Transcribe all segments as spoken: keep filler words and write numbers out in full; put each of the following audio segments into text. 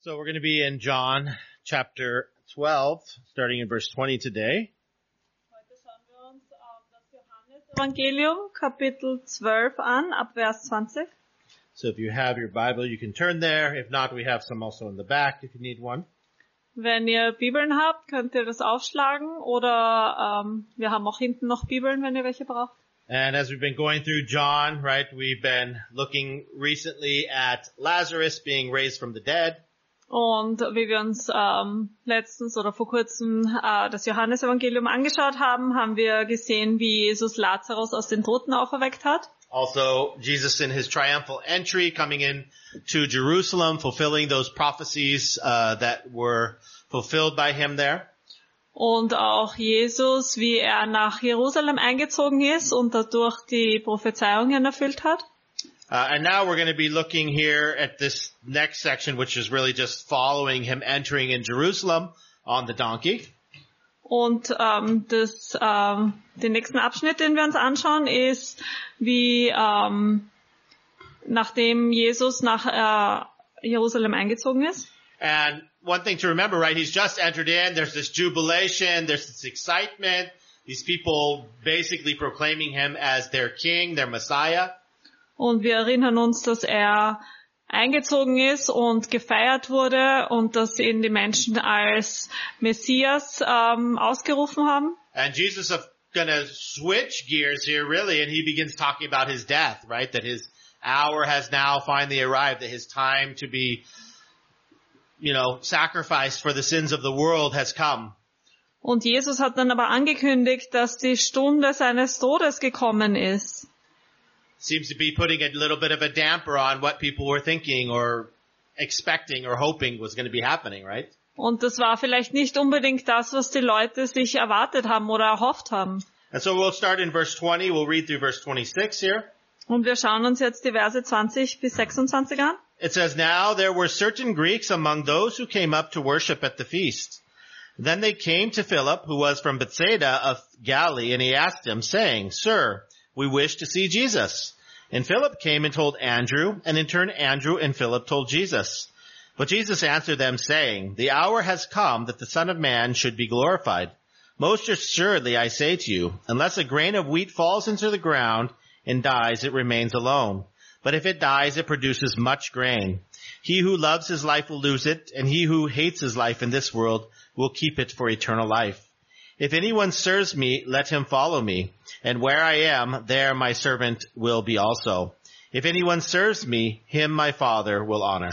So we're going to be in John chapter twelve, starting in verse twenty today. Heute schauen wir uns ähm, das Johannes-Evangelium, Kapitel zwölf an, ab Vers zwanzig. So if you have your Bible, you can turn there. If not, we have some also in the back if you need one. Wenn ihr Bibeln habt, könnt ihr das aufschlagen oder ähm, wir haben auch hinten noch Bibeln, wenn ihr welche braucht. And as we've been going through John, right, we've been looking recently at Lazarus being raised from the dead. Und wie wir uns ähm, letztens oder vor kurzem äh, das Johannes-Evangelium angeschaut haben, haben wir gesehen, wie Jesus Lazarus aus den Toten auferweckt hat. Also, Jesus in his triumphal entry coming in to Jerusalem, fulfilling those prophecies uh, that were fulfilled by him there. Und auch Jesus, wie er nach Jerusalem eingezogen ist und dadurch die Prophezeiungen erfüllt hat. Uh, and now we're going to be looking here at this next section, which is really just following him entering in Jerusalem on the donkey. Und ähm, das, ähm, den nächsten Abschnitt, den wir uns anschauen, ist, wie ähm, nachdem Jesus nach äh, Jerusalem eingezogen ist. And one thing to remember, right, he's just entered in, there's this jubilation, there's this excitement, these people basically proclaiming him as their king, their Messiah. Und wir erinnern uns, dass er eingezogen ist und gefeiert wurde und dass ihn die Menschen als Messias ähm, ausgerufen haben. And Jesus is going to switch gears here really, and he begins talking about his death, right? That his hour has now finally arrived, that his time to be, you know, sacrificed for the sins of the world has come. Und Jesus hat dann aber angekündigt, dass die Stunde seines Todes gekommen ist. Seems to be putting a little bit of a damper on what people were thinking or expecting or hoping was going to be happening, right? Und das war vielleicht nicht unbedingt das, was die Leute sich erwartet haben oder erhofft haben. And so we'll start in verse twenty. We'll read through verse twenty-six here. Und wir schauen uns jetzt die Verse zwanzig bis sechsundzwanzig an. It says, "Now there were certain Greeks among those who came up to worship at the feast. Then they came to Philip, who was from Bethsaida of Galilee, and he asked him, saying, 'Sir, we wish to see Jesus.' And Philip came and told Andrew, and in turn Andrew and Philip told Jesus. But Jesus answered them, saying, 'The hour has come that the Son of Man should be glorified. Most assuredly I say to you, unless a grain of wheat falls into the ground and dies, it remains alone. But if it dies, it produces much grain. He who loves his life will lose it, and he who hates his life in this world will keep it for eternal life. If anyone serves me, let him follow me. And where I am, there my servant will be also. If anyone serves me, him my Father will honor.'"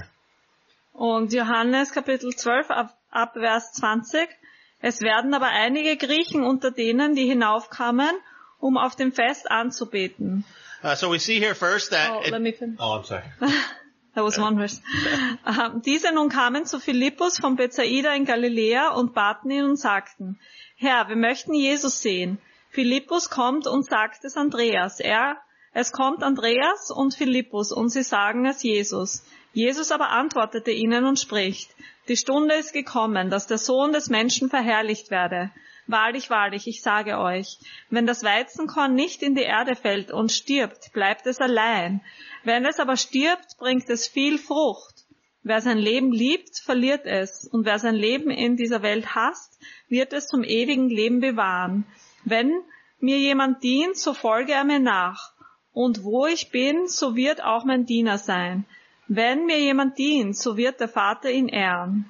Und Johannes Kapitel zwölf ab, ab Vers zwanzig. Es werden aber einige Griechen unter denen, die hinaufkamen, um auf dem Fest anzubeten. Uh, so we see here first that... Oh, it, let me finish. oh I'm sorry. That was one verse. Uh, diese nun kamen zu Philippus von Bethsaida in Galiläa und baten ihn und sagten, Herr, wir möchten Jesus sehen. Philippus kommt und sagt es Andreas. Er, es kommt Andreas und Philippus und sie sagen es Jesus. Jesus aber antwortete ihnen und spricht, die Stunde ist gekommen, dass der Sohn des Menschen verherrlicht werde. Wahrlich, wahrlich, ich sage euch, wenn das Weizenkorn nicht in die Erde fällt und stirbt, bleibt es allein. Wenn es aber stirbt, bringt es viel Frucht. Wer sein Leben liebt, verliert es. Und wer sein Leben in dieser Welt hasst, wird es zum ewigen Leben bewahren. Wenn mir jemand dient, so folge er mir nach. Und wo ich bin, so wird auch mein Diener sein. Wenn mir jemand dient, so wird der Vater ihn ehren.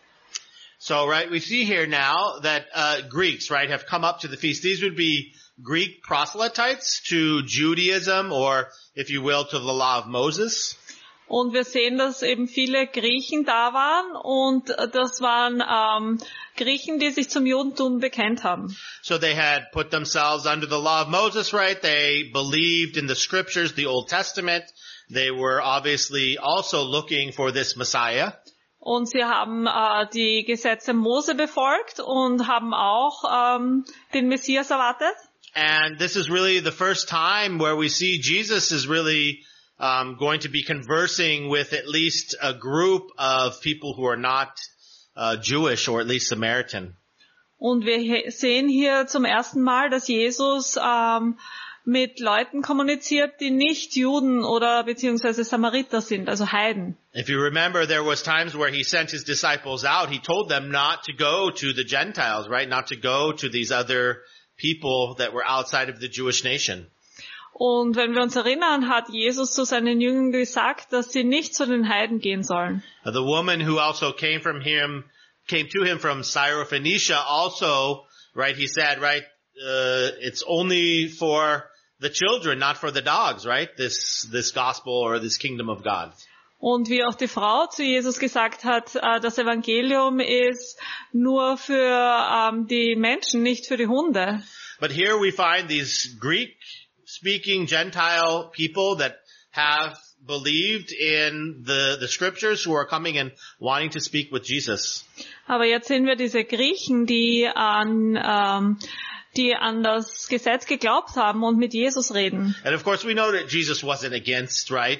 So, right, we see here now that uh, Greeks, right, have come up to the feast. These would be Greek proselytes to Judaism or, if you will, to the law of Moses. Und wir sehen, dass eben viele Griechen da waren und das waren ähm, Griechen, die sich zum Judentum bekennt haben. So they had put themselves under the law of Moses, right? They believed in the scriptures, the Old Testament. They were obviously also looking for this Messiah. Und sie haben äh, die Gesetze Mose befolgt und haben auch ähm, den Messias erwartet. And this is really the first time where we see Jesus is really um, going to be conversing with at least a group of people who are not uh, Jewish or at least Samaritan. Und wir sehen hier zum ersten Mal, dass Jesus ähm, mit Leuten kommuniziert, die nicht Juden oder beziehungsweise Samariter sind, also Heiden. If you remember, there was times where he sent his disciples out. He told them not to go to the Gentiles, right? Not to go to these other people that were outside of the Jewish nation. Und wenn wir uns erinnern, hat Jesus zu seinen Jüngern gesagt, dass sie nicht zu den Heiden gehen sollen. Uh, The woman who also came from him, came to him from Syrophoenicia also, right? He said, right, uh, it's only for the children, not for the dogs, right? This, this gospel or this kingdom of God. Und wie auch die Frau zu Jesus gesagt hat, äh, das Evangelium ist nur für ähm, die Menschen, nicht für die Hunde. But here we find these Greek-speaking Gentile people that have believed in the, the scriptures who are coming and wanting to speak with Jesus. Aber jetzt sehen wir diese Griechen, die an ähm, die an das Gesetz geglaubt haben und mit Jesus reden. And of course we know that Jesus wasn't against, right,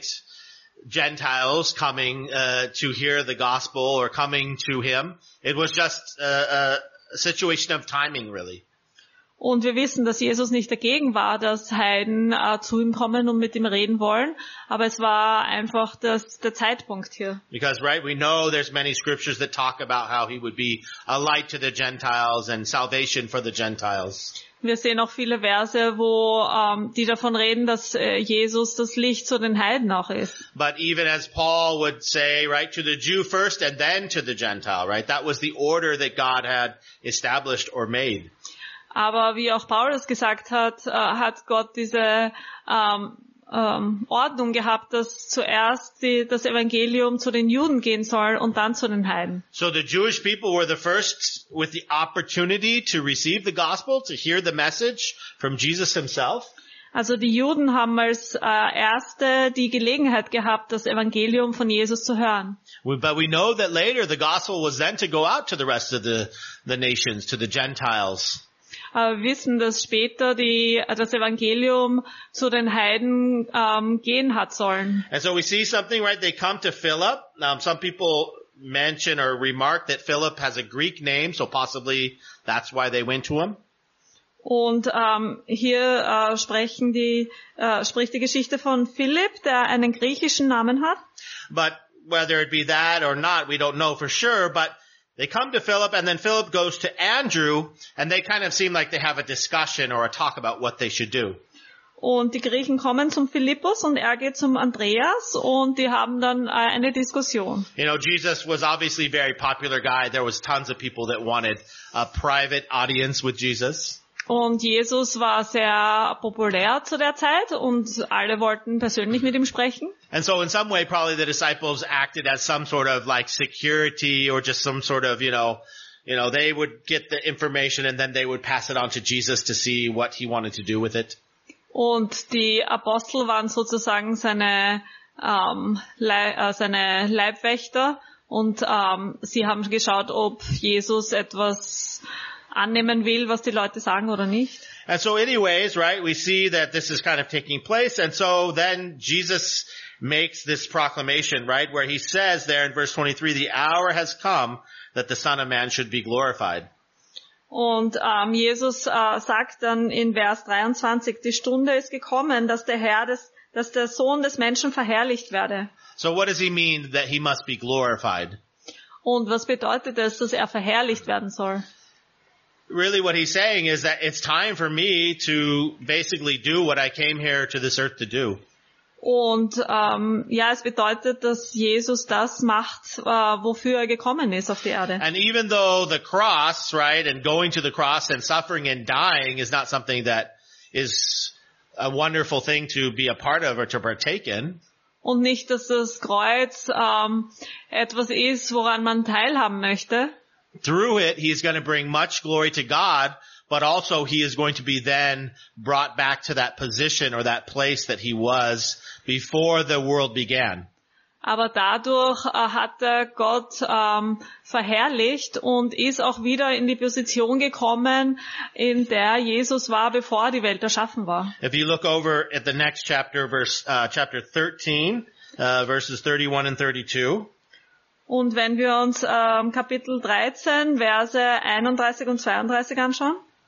Gentiles coming uh, to hear the gospel or coming to him. It was just a, a situation of timing, really. Und wir wissen, dass Jesus nicht dagegen war, dass Heiden äh, zu ihm kommen und mit ihm reden wollen. Aber es war einfach das, der Zeitpunkt hier. Because, right, we know there's many scriptures that talk about how he would be a light to the Gentiles and salvation for the Gentiles. Wir sehen auch viele Verse, wo ähm, die davon reden, dass äh, Jesus das Licht zu den Heiden auch ist. But even as Paul would say, right, to the Jew first and then to the Gentile, right? That was the order that God had established or made. Aber wie auch Paulus gesagt hat, äh, hat Gott diese ähm, ähm, Ordnung gehabt, dass zuerst die, das Evangelium zu den Juden gehen soll und dann zu den Heiden. So the Jewish people were the first with the opportunity to receive the gospel, to hear the message from Jesus himself. Also die Juden haben als äh, Erste die Gelegenheit gehabt, das Evangelium von Jesus zu hören. We- But we know that later the gospel was then to go out to the rest of the, the nations, to the Gentiles. Aber wir wissen, dass später die, das Evangelium zu den Heiden ähm, gehen hat sollen. And so we see something, right? They come to Philip. Um, some people mention or remark that Philip has a Greek name, so possibly that's why they went to him. Und ähm, hier äh, sprechen die, äh, spricht die Geschichte von Philipp, der einen griechischen Namen hat. But whether it be that or not, we don't know for sure, but they come to Philip, and then Philip goes to Andrew, and they kind of seem like they have a discussion or a talk about what they should do. Und die Griechen kommen zum Philippus und er geht zum Andreas und die haben dann äh, eine Diskussion. You know, Jesus was obviously a very popular guy. There was tons of people that wanted a private audience with Jesus. Und Jesus war sehr populär zu der Zeit und alle wollten persönlich mit ihm sprechen. And so in some way, probably the disciples acted as some sort of like security or just some sort of, you know, you know, they would get the information and then they would pass it on to Jesus to see what he wanted to do with it. Und die Apostel waren sozusagen seine, ähm, Lei- äh, seine Leibwächter und ähm, sie haben geschaut, ob Jesus etwas annehmen will, was die Leute sagen oder nicht. And so anyways, right, we see that this is kind of taking place. And so then Jesus makes this proclamation, right, where he says there in verse twenty-three, the hour has come that the Son of Man should be glorified. Und ähm, Jesus äh, sagt dann in Vers dreiundzwanzig, die Stunde ist gekommen, dass der Herr des, dass der Sohn des Menschen verherrlicht werde. So what does he mean that he must be glorified? Und was bedeutet es, dass er verherrlicht werden soll? Really what he's saying is that it's time for me to basically do what I came here to this earth to do. Und ähm, ja, es bedeutet, dass Jesus das macht, äh, wofür er gekommen ist auf die Erde. And even though the cross, right, and going to the cross and suffering and dying is not something that is a wonderful thing to be a part of or to partake in. Und nicht, dass das Kreuz ähm, etwas ist, woran man teilhaben möchte. Through it, he's going to bring much glory to God, but also he is going to be then brought back to that position or that place that he was before the world began. Aber dadurch äh, hat er Gott ähm, verherrlicht und ist auch wieder in die Position gekommen, in der Jesus war, bevor die Welt erschaffen war. If you look over at the next chapter, verse uh, chapter thirteen, uh, verses thirty-one and thirty-two. Und wenn wir uns ähm, Kapitel dreizehn, Verse einunddreißig und zweiunddreißig anschauen.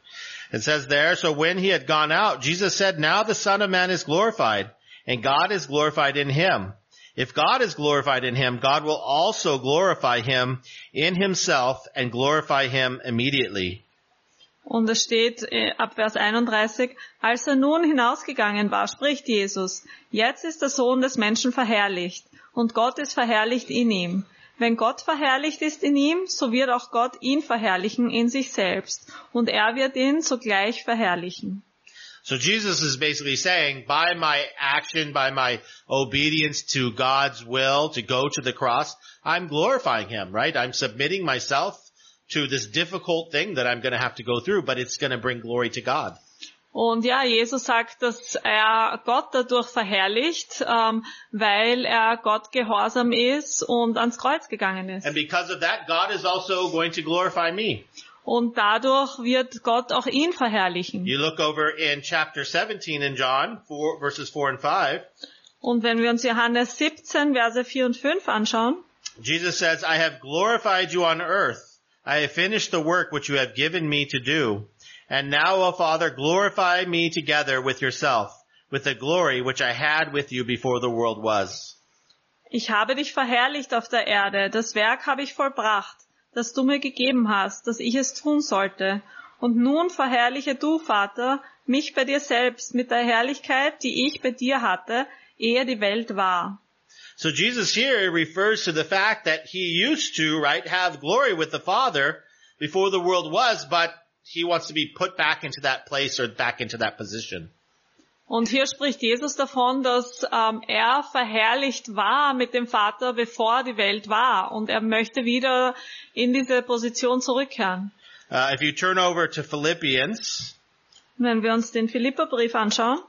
It says there, so when he had gone out, Jesus said, now the Son of Man is glorified, and God is glorified in him. If God is glorified in him, God will also glorify him in himself and glorify him immediately. Und es steht äh, ab Vers einunddreißig, als er nun hinausgegangen war, spricht Jesus, jetzt ist der Sohn des Menschen verherrlicht, und Gott ist verherrlicht in ihm. Wenn Gott verherrlicht ist in ihm, so wird auch Gott ihn verherrlichen in sich selbst, und er wird ihn sogleich verherrlichen. So Jesus is basically saying, by my action, by my obedience to God's will to go to the cross, I'm glorifying him, right? I'm submitting myself to this difficult thing that I'm going to have to go through, but it's going to bring glory to God. Und ja, Jesus sagt, dass er Gott dadurch verherrlicht, ähm, weil er Gott gehorsam ist und ans Kreuz gegangen ist. And because of that, God is also going to glorify me. Und dadurch wird Gott auch ihn verherrlichen. You look over in chapter seventeen in John, four, verses four and five. Und wenn wir uns Johannes siebzehn, Verse vier und fünf anschauen, Jesus says, I have glorified you on earth. I have finished the work which you have given me to do. And now, O Father, glorify me together with yourself, with the glory which I had with you before the world was. ich habe dich verherrlicht auf der Erde. Das Werk habe ich vollbracht, das du mir gegeben hast, dass ich es tun sollte. Und nun verherrliche du, Vater, mich bei dir selbst mit der Herrlichkeit, die ich bei dir hatte, ehe die Welt war. So Jesus here refers to the fact that he used to, right, have glory with the Father before the world was, but he wants to be put back into that place or back into that position. Und hier spricht Jesus davon, dass ähm, er verherrlicht war mit dem Vater, bevor die Welt war. Und er möchte wieder in diese Position zurückkehren. Uh, if you turn over to Philippians, wenn wir uns den Philipperbrief anschauen,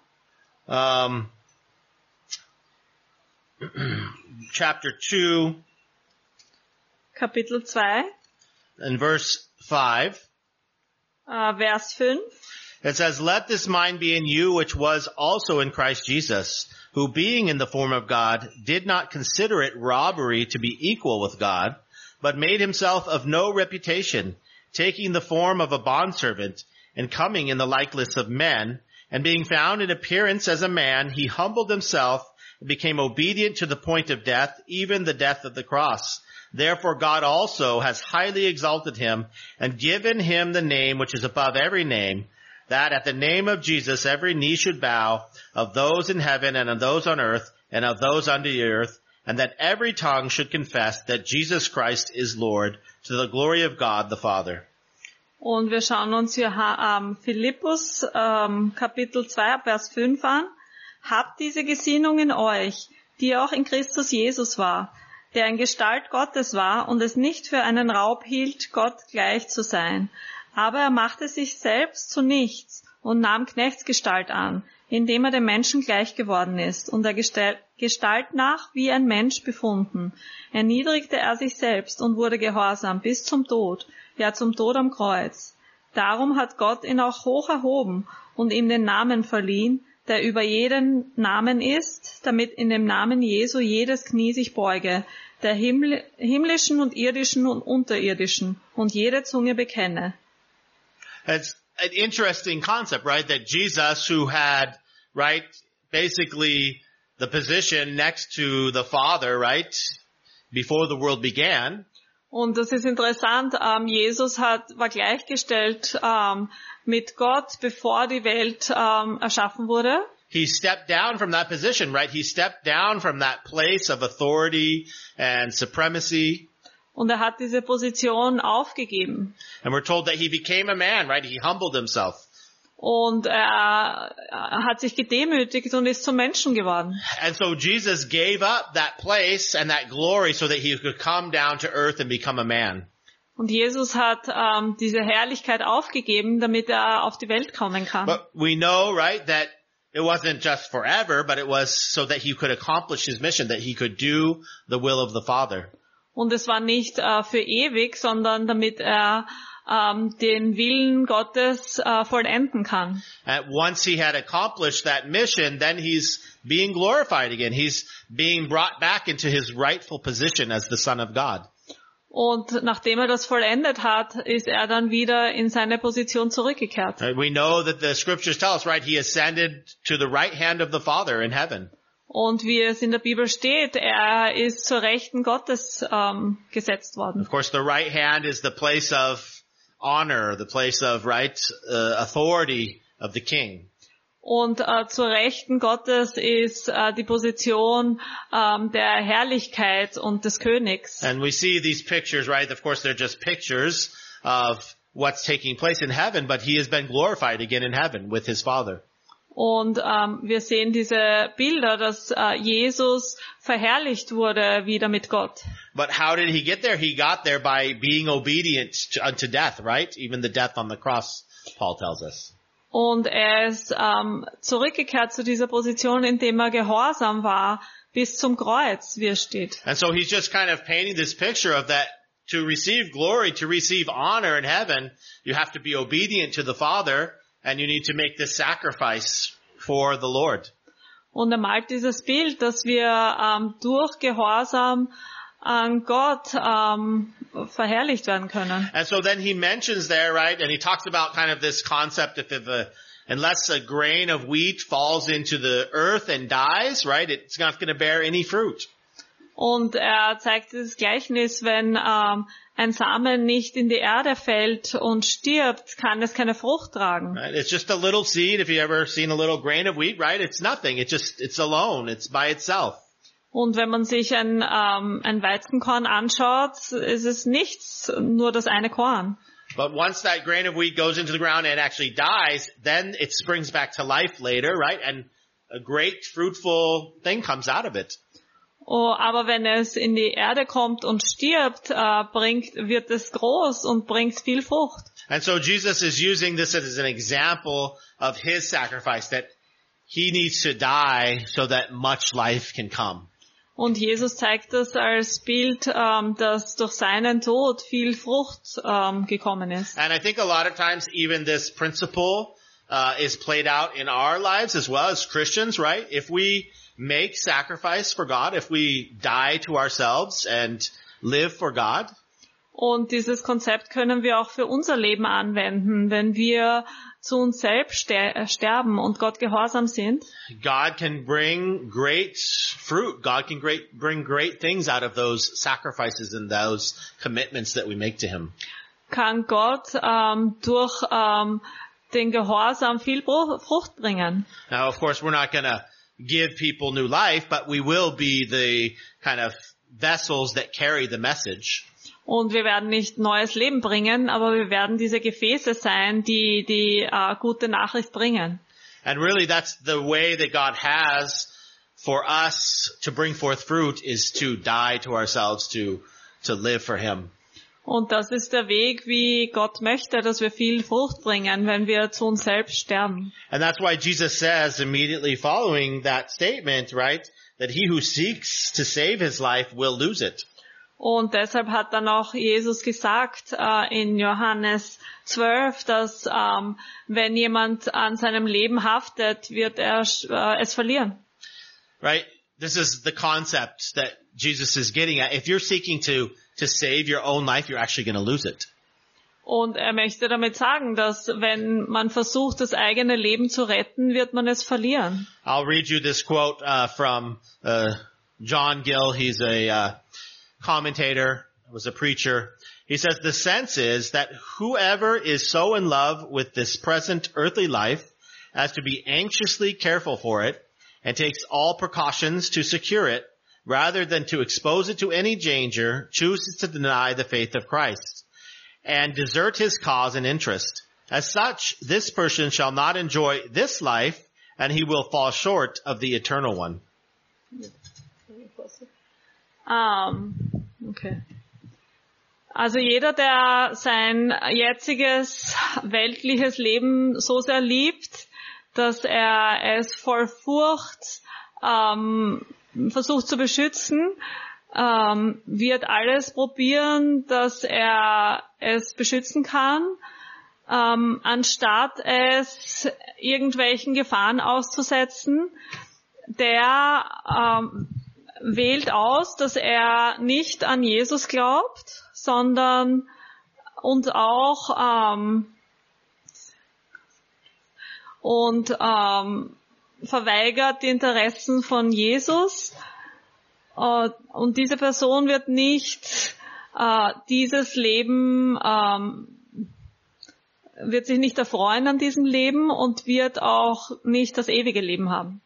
um, chapter two, Kapitel zwei, in verse five, äh, Vers fünf, it says, let this mind be in you which was also in Christ Jesus, who being in the form of God, did not consider it robbery to be equal with God, but made himself of no reputation, taking the form of a bondservant, and coming in the likeness of men, and being found in appearance as a man, he humbled himself and became obedient to the point of death, even the death of the cross. Therefore God also has highly exalted him, and given him the name which is above every name, that at the name of Jesus every knee should bow, of those in heaven and of those on earth, and of those under the earth, and that every tongue should confess that Jesus Christ is Lord, to the glory of God the Father. Und wir schauen uns hier ähm, Philippus ähm, Kapitel zwei, Vers fünf an. Habt diese Gesinnung in euch, die auch in Christus Jesus war, der in Gestalt Gottes war und es nicht für einen Raub hielt, Gott gleich zu sein. Aber er machte sich selbst zu nichts und nahm Knechtsgestalt an, indem er dem Menschen gleich geworden ist und der Gestalt nach wie ein Mensch befunden. Erniedrigte er sich selbst und wurde gehorsam bis zum Tod, ja zum Tod am Kreuz. Darum hat Gott ihn auch hoch erhoben und ihm den Namen verliehen, der über jeden Namen ist, damit in dem Namen Jesu jedes Knie sich beuge, der Himml- himmlischen und irdischen und unterirdischen, und jede Zunge bekenne. It's an interesting concept, right? That Jesus, who had, right, basically the position next to the Father, right, before the world began. Und das ist interessant, ähm, Jesus hat, war gleichgestellt ähm, mit Gott, bevor die Welt ähm, erschaffen wurde. He stepped down from that position, right? He stepped down from that place of authority and supremacy. Und er hat diese Position aufgegeben. And we're told that he became a man, right? He humbled himself. Und er, er hat sich gedemütigt und ist zum Menschen geworden. And so Jesus gave up that place and that glory so that he could come down to earth and become a man. Und Jesus hat ähm, diese Herrlichkeit aufgegeben, damit er auf die Welt kommen kann. But we know, right, that it wasn't just forever, but it was so that he could accomplish his mission, that he could do the will of the Father. Und es war nicht äh, für ewig, sondern damit er ähm, den Willen Gottes äh, vollenden kann. And once he had accomplished that mission, then he's being glorified again. He's being brought back into his rightful position as the Son of God. Und nachdem er das vollendet hat, ist er dann wieder in seine Position zurückgekehrt. Right? We know that the scriptures tell us, right, he ascended to the right hand of the Father in heaven. Und wie es in der Bibel steht, er ist zur Rechten Gottes ähm, gesetzt worden. Of course, the right hand is the place of honor, the place of right uh, authority of the king. Und äh, zur Rechten Gottes ist äh, die Position ähm, der Herrlichkeit und des Königs. And we see these pictures, right? Of course, they're just pictures of what's taking place in heaven, but he has been glorified again in heaven with his Father. Und ähm, wir sehen diese Bilder, dass äh, Jesus verherrlicht wurde wieder mit Gott. But how did he get there? He got there by being obedient to, unto death, right? Even the death on the cross, Paul tells us. Und er ist ähm, zurückgekehrt zu dieser Position, indem er gehorsam war bis zum Kreuz, wie es steht. And so he's just kind of painting this picture of that to receive glory, to receive honor in heaven, you have to be obedient to the Father and you need to make this sacrifice for the Lord. Und er malt dieses Bild, dass wir ähm, durch Gehorsam an Gott ähm, verherrlicht werden können. And so then he mentions there, right, and he talks about kind of this concept of if a, unless a grain of wheat falls into the earth and dies, right, it's not going to bear any fruit. Und er zeigt dieses Gleichnis, wenn ähm, ein Samen nicht in die Erde fällt und stirbt, kann es keine Frucht tragen. Right? It's just a little seed. If you ever seen a little grain of wheat, right, it's nothing. It just, it's alone. It's by itself. Und wenn man sich ein, ähm, ein Weizenkorn anschaut, ist es nichts, nur das eine Korn. But once that grain of wheat goes into the ground and actually dies, then it springs back to life later, right? And a great fruitful thing comes out of it. Oh, aber wenn es in die Erde kommt und stirbt, äh, bringt, wird es groß und bringt viel Frucht. And so Jesus is using this as an example of his sacrifice, that he needs to die so that much life can come. Und Jesus zeigt das als Bild, ähm, dass durch seinen Tod viel Frucht ähm, gekommen ist. And I think a lot of times even this principle uh, is played out in our lives as well as Christians, right? If we make sacrifice for God, if we die to ourselves and live for God. Und dieses Konzept können wir auch für unser Leben anwenden, wenn wir zu uns selbst ster- sterben und Gott gehorsam sind. God can bring great fruit. God can great, bring great things out of those sacrifices and those commitments that we make to Him. Kann Gott ähm, durch ähm, den Gehorsam viel Bru- Frucht bringen. Now, of course, we're not going to give people new life, but we will be the kind of vessels that carry the message. Und wir werden nicht neues Leben bringen, aber wir werden diese Gefäße sein, die die äh, gute Nachricht bringen. And really that's the way that God has for us to bring forth fruit, is to die to ourselves, to, to live for Him. Und das ist der Weg, wie Gott möchte, dass wir viel Frucht bringen, wenn wir zu uns selbst sterben. And that's why Jesus says immediately following that statement, right, that he who seeks to save his life will lose it. Und deshalb hat dann auch Jesus gesagt äh, in Johannes zwölf, dass ähm, wenn jemand an seinem Leben haftet, wird er äh, es verlieren. Right? This is the concept that Jesus is getting at. If you're seeking to, to save your own life, you're actually going to lose it. Und er möchte damit sagen, dass wenn man versucht, das eigene Leben zu retten, wird man es verlieren. I'll read you this quote uh, from uh, John Gill. He's a uh, commentator, was a preacher. He says, the sense is that whoever is so in love with this present earthly life as to be anxiously careful for it and takes all precautions to secure it, rather than to expose it to any danger, chooses to deny the faith of Christ and desert his cause and interest. As such, this person shall not enjoy this life, and he will fall short of the eternal one. Um, okay. Also jeder, der sein jetziges weltliches Leben so sehr liebt, dass er es voll Furcht ähm, versucht zu beschützen, ähm, wird alles probieren, dass er es beschützen kann, ähm, anstatt es irgendwelchen Gefahren auszusetzen. Der ähm, wählt aus, dass er nicht an Jesus glaubt, sondern und auch ähm, und ähm, verweigert die Interessen von Jesus. Äh, und diese Person wird nicht äh, dieses Leben, ähm, wird sich nicht erfreuen an diesem Leben und wird auch nicht das ewige Leben haben.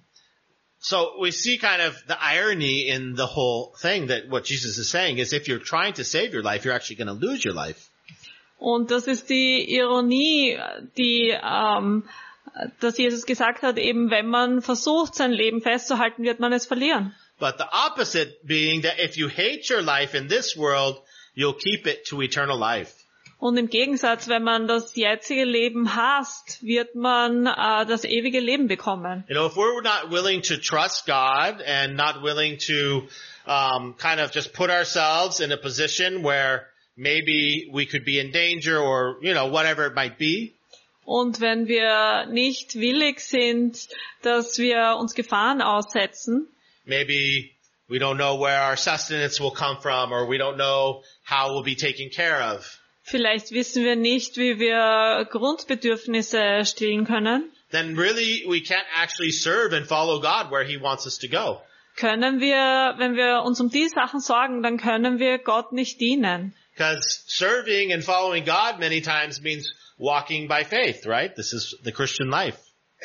So we see kind of the irony in the whole thing, that what Jesus is saying is if you're trying to save your life, you're actually going to lose your life. Und das ist die Ironie, die ähm, dass Jesus gesagt hat, eben wenn man versucht, sein Leben festzuhalten, wird man es verlieren. But the opposite being that if you hate your life in this world, you'll keep it to eternal life. Und im Gegensatz, wenn man das jetzige Leben hasst, wird man äh, das ewige Leben bekommen. You know, if we're not willing to trust God and not willing to um, kind of just put ourselves in a position where maybe we could be in danger or, you know, whatever it might be. Und wenn wir nicht willig sind, dass wir uns Gefahren aussetzen, maybe we don't know where our sustenance will come from, or we don't know how we'll be taken care of. Vielleicht wissen wir nicht, wie wir Grundbedürfnisse stillen können. Then really we can't actually serve and follow God where He wants us to go. Können wir, wenn wir uns um die Sachen sorgen, dann können wir Gott nicht dienen. Because serving and following God many times means walking by faith, right? This is the Christian life.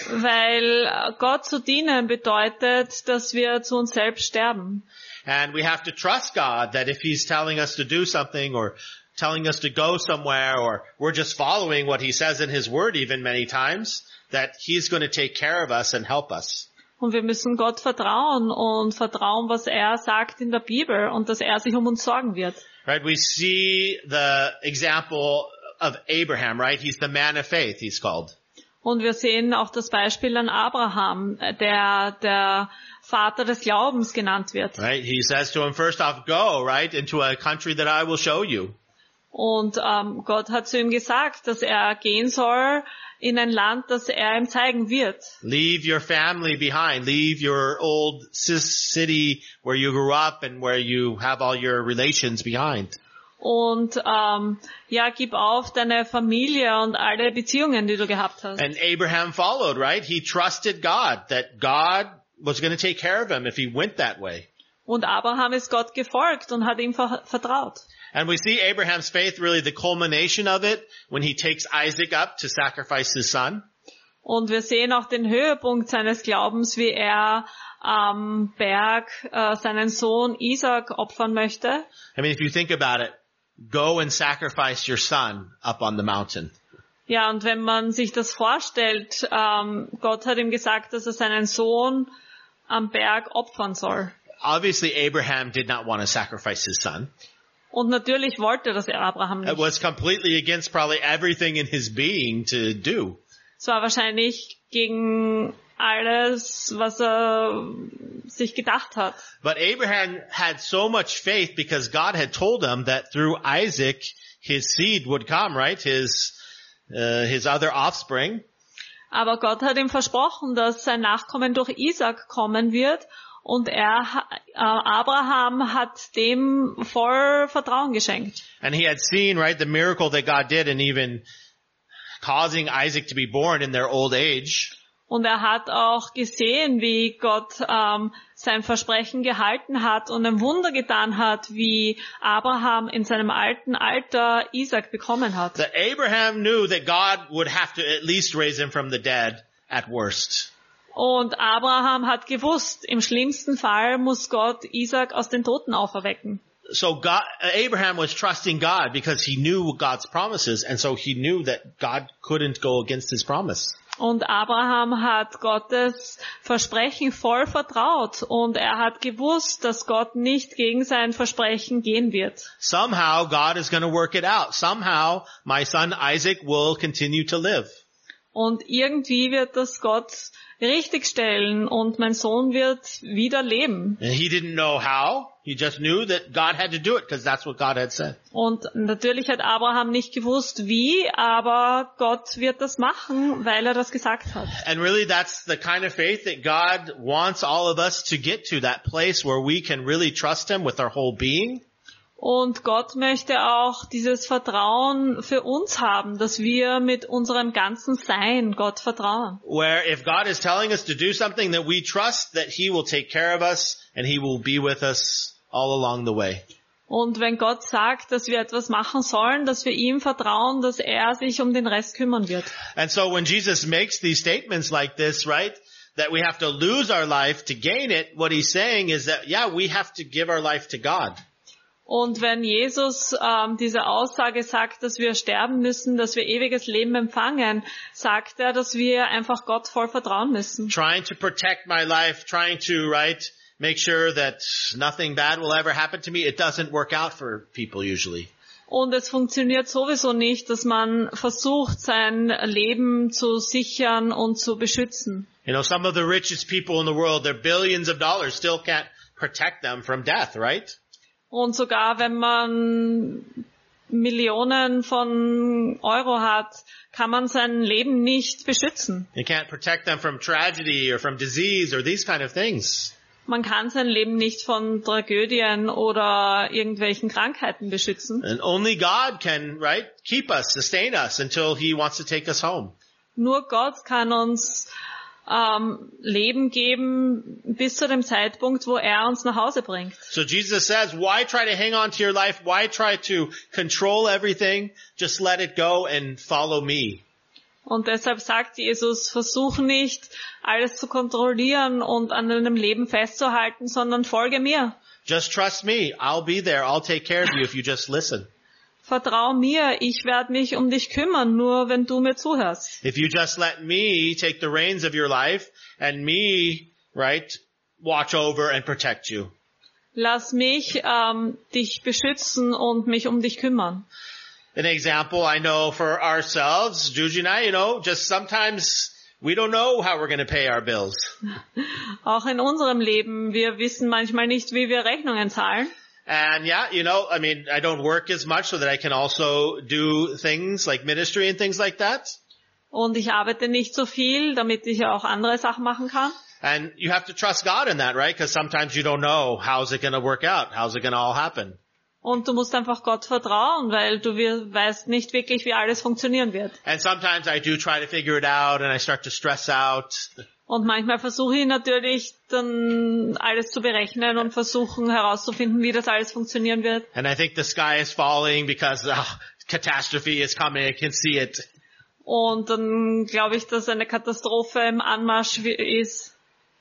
Weil Gott zu dienen bedeutet, dass wir zu uns selbst sterben. And we have to trust God that if He's telling us to do something or telling us to go somewhere, or we're just following what He says in His Word even many times, that He's going to take care of us and help us. Und wir müssen Gott vertrauen und vertrauen, was er sagt in der Bibel und dass er sich um uns sorgen wird. Right? We see the example of Abraham, right? He's the man of faith, he's called. Und wir sehen auch das Beispiel an Abraham, der der Vater des Glaubens genannt wird. Right? He says to him, first off, go, right, into a country that I will show you. Und ähm, Gott hat zu ihm gesagt, dass er gehen soll in ein Land, das er ihm zeigen wird. Leave your family behind. Leave your old city where you grew up and where you have all your relations behind. Und ähm, ja, gib auf deine Familie und alle Beziehungen, die du gehabt hast. And Abraham followed, right? He trusted God, that God was going to take care of him if he went that way. Und Abraham ist Gott gefolgt und hat ihm ver- vertraut. And we see Abraham's faith, really the culmination of it, when he takes Isaac up to sacrifice his son. Und wir sehen auch den Höhepunkt seines Glaubens, wie er am Berg äh, seinen Sohn Isaac opfern möchte. I mean, if you think about it, go and sacrifice your son up on the mountain. Ja, und wenn man sich das vorstellt, ähm, Gott hat ihm gesagt, dass er seinen Sohn am Berg opfern soll. Obviously, Abraham did not want to sacrifice his son. Und natürlich wollte das Abraham It nicht. was completely against probably everything in his being to do. Es war wahrscheinlich gegen alles, was er sich gedacht hat. But Abraham had so much faith because God had told him that through Isaac, his seed would come, right? His, uh, his other offspring. Aber Gott hat ihm versprochen, dass sein Nachkommen durch Isaac kommen wird. Und er, äh, Abraham hat dem voll Vertrauen geschenkt. And he had seen, right, the miracle that God did in even causing Isaac to be born in their old age. Und er hat auch gesehen, wie Gott ähm, sein Versprechen gehalten hat und ein Wunder getan hat, wie Abraham in seinem alten Alter Isaac bekommen hat. That Abraham knew that God would have to at least raise him from the dead at worst. Und Abraham hat gewusst, im schlimmsten Fall muss Gott Isaac aus den Toten auferwecken. So God, Abraham was trusting God because he knew God's promises, and so he knew that God couldn't go against his promise. Und Abraham hat Gottes Versprechen voll vertraut und er hat gewusst, dass Gott nicht gegen sein Versprechen gehen wird. Somehow God is going to work it out. Somehow my son Isaac will continue to live. Und irgendwie wird das Gott richtigstellen und mein Sohn wird wieder leben. And he didn't know how. He just knew that God had to do it because that's what God had said. Und natürlich hat Abraham nicht gewusst wie, aber Gott wird das machen, weil er das gesagt hat. And really that's the kind of faith that God wants all of us to get to, that place where we can really trust Him with our whole being. Und Gott möchte auch dieses Vertrauen für uns haben, dass wir mit unserem ganzen Sein Gott vertrauen. Where if God is telling us to do something, that we trust that He will take care of us and He will be with us all along the way. Und wenn Gott sagt, dass wir etwas machen sollen, dass wir ihm vertrauen, dass er sich um den Rest kümmern wird. And so when Jesus makes these statements like this, right, that we have to lose our life to gain it, what He's saying is that, yeah, we have to give our life to God. Und wenn Jesus ähm, diese Aussage sagt, dass wir sterben müssen, dass wir ewiges Leben empfangen, sagt er, dass wir einfach Gott voll vertrauen müssen. Trying to protect my life, trying to, right, make sure that nothing bad will ever happen to me, it doesn't work out for people usually. Und es funktioniert sowieso nicht, dass man versucht, sein Leben zu sichern und zu beschützen. You know, some of the richest people in the world, their billions of dollars still can't protect them from death, right? Und sogar wenn man Millionen von Euro hat, kann man sein Leben nicht beschützen. You can't protect them from tragedy or from disease or these kind of things. Man kann sein Leben nicht von Tragödien oder irgendwelchen Krankheiten beschützen. And only God can, right, keep us, sustain us until He wants to take us home. Nur Gott kann uns ähm, Leben geben bis zu dem Zeitpunkt, wo er uns nach Hause bringt. So Jesus says, why try to hang on to your life? Why try to control everything? Just let it go and follow me. Und deshalb sagt Jesus, versuch nicht, alles zu kontrollieren und an deinem Leben festzuhalten, sondern folge mir. Just trust me. I'll be there. I'll take care of you if you just listen. Vertrau mir, ich werde mich um dich kümmern, nur wenn du mir zuhörst. If you just let me take the reins of your life and me, right, watch over and protect you. Lass mich ähm, dich beschützen und mich um dich kümmern. An example I know for ourselves, Juji and I, you know, just sometimes we don't know how we're going to pay our bills. Auch in unserem Leben, wir wissen manchmal nicht, wie wir Rechnungen zahlen. And yeah, you know, I mean, I don't work as much so that I can also do things like ministry and things like that. Und ich arbeite nicht so viel, damit ich auch andere Sachen machen kann. And you have to trust God in that, right? Because sometimes you don't know how's it going to work out, how's it going to all happen. Und du musst einfach Gott vertrauen, weil du weißt nicht wirklich, wie alles funktionieren wird. And sometimes I do try to figure it out and I start to stress out. Und manchmal versuche ich natürlich dann alles zu berechnen und versuchen herauszufinden, wie das alles funktionieren wird. And I think the sky is falling because oh, catastrophe is coming, I can see it. Und dann glaube ich, dass eine Katastrophe im Anmarsch ist.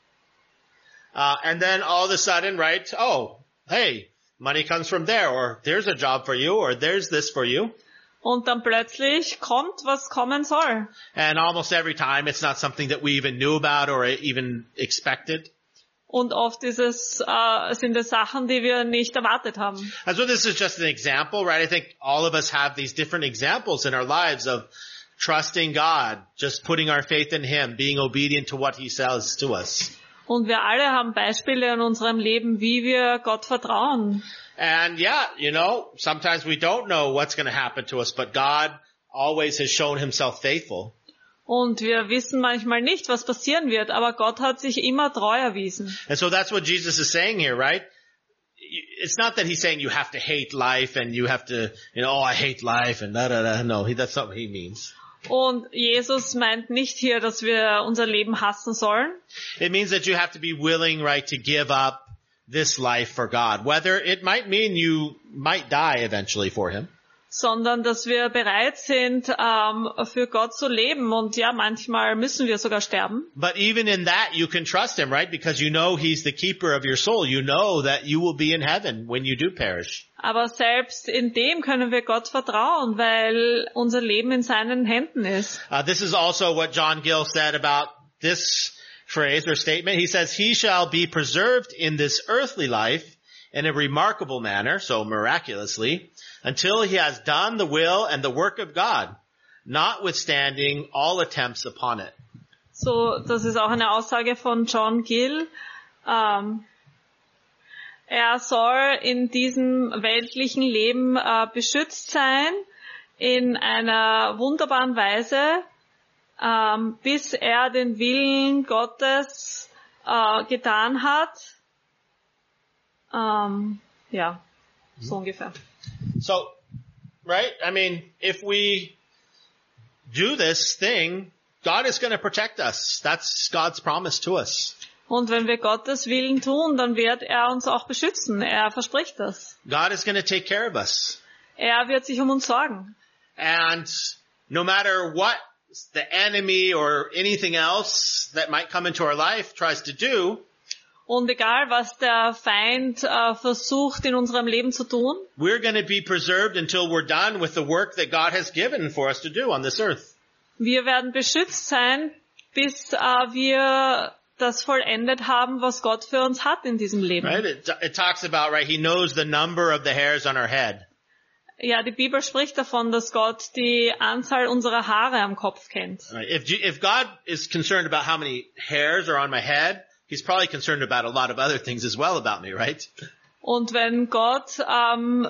Uh, and then all of a sudden, right, oh, hey, money comes from there, or there's a job for you, or there's this for you. Und dann plötzlich kommt, was kommen soll. And almost every time it's not something that we even knew about or even expected. Und oft ist es, äh, sind es Sachen, die wir nicht erwartet haben. And so this is just an example, right? I think all of us have these different examples in our lives of trusting God, just putting our faith in Him, being obedient to what He says to us. Und wir alle haben Beispiele in unserem Leben, wie wir Gott vertrauen. And yeah, you know, sometimes we don't know what's going to happen to us, but God always has shown Himself faithful. Und wir wissen manchmal nicht, was passieren wird, aber Gott hat sich immer treu erwiesen. And so that's what Jesus is saying here, right? It's not that He's saying you have to hate life and you have to, you know, oh, I hate life and da da da. No, he, that's not what He means. Und Jesus meint nicht hier, dass wir unser Leben hassen sollen. It means that you have to be willing, right, to give up this life for God. Whether it might mean you might die eventually for Him. Sondern, dass wir bereit sind, ähm, für Gott zu leben. Und ja, manchmal müssen wir sogar sterben. But even in that, you can trust Him, right? Because you know He's the keeper of your soul. You know that you will be in heaven when you do perish. Aber selbst in dem können wir Gott vertrauen, weil unser Leben in seinen Händen ist. Uh, this is also what John Gill said about this phrase or statement. He says, He shall be preserved in this earthly life in a remarkable manner, so miraculously, until He has done the will and the work of God, notwithstanding all attempts upon it. So, das ist auch eine Aussage von John Gill. Ähm, er soll in diesem weltlichen Leben äh, beschützt sein, in einer wunderbaren Weise, ähm, bis er den Willen Gottes äh, getan hat. Ähm, ja. So ungefähr. So, right? I mean, if we do this thing, God is going to protect us. That's God's promise to us. Und wenn wir Gottes Willen tun, dann wird er uns auch beschützen. Er verspricht das. God is going to take care of us. Er wird sich um uns sorgen. And no matter what the enemy or anything else that might come into our life tries to do, Und egal, was der Feind äh, versucht in unserem Leben zu tun, we're going to be preserved until we're done with the work that God has given for us to do on this earth. wir werden beschützt sein, bis äh, wir das vollendet haben, was Gott für uns hat in diesem Leben. Right? It, it talks about, right, he knows the number of the hairs on our head. Ja, die Bibel spricht davon, dass Gott die Anzahl unserer Haare am Kopf kennt. Right? If, if God is concerned about how many hairs are on my head, he's probably concerned about a lot of other things as well about me, right? Und wenn Gott, ähm,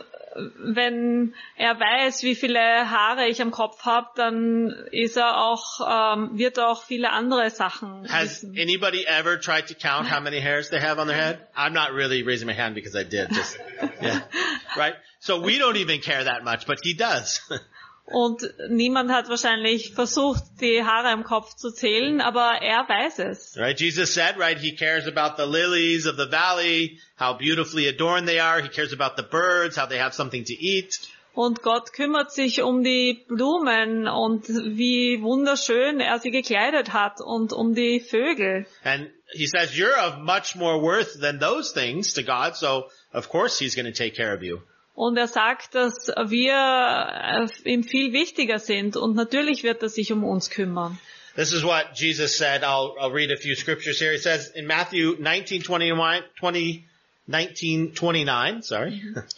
wenn er weiß, wie viele Haare ich am Kopf habe, dann ist er auch, ähm, wird er auch viele andere Sachen Has wissen. anybody ever tried to count how many hairs they have on their head? I'm not really raising my hand because I did. Just, yeah. Right? So we don't even care that much, but he does. Und niemand hat wahrscheinlich versucht, die Haare im Kopf zu zählen, aber er weiß es. Right? Jesus said, right, he cares about the lilies of the valley, how beautifully adorned they are. He cares about the birds, how they have something to eat. Und Gott kümmert sich um die Blumen und wie wunderschön er sie gekleidet hat und um die Vögel. And he says, you're of much more worth than those things to God, so of course he's going to take care of you. Und er sagt, dass wir ihm viel wichtiger sind und natürlich wird er sich um uns kümmern. This is what Jesus said. I'll, I'll read a few scriptures here. He says in Matthew nineteen twenty-nine, nineteen twenty-nine, sorry.